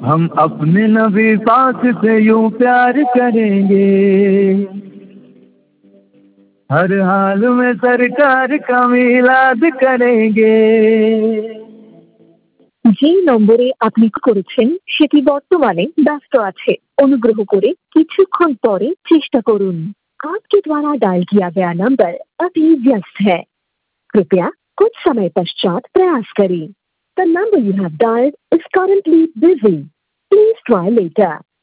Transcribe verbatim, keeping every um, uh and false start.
हम अपने नबी पाक से यूं प्यार करेंगे, हर हाल में सरकार का मिलाद करेंगे। যে নম্বরে আপনি করেছেন সেটি বর্তমানে ব্যস্ত আছে। অনুগ্রহ করে কিছুক্ষণ পরে চেষ্টা করুন। आपके द्वारा डायल किया गया नंबर अभी व्यस्त है। कृपया कुछ समय पश्चात प्रयास करें। The number you have dialed is currently busy. Please try later.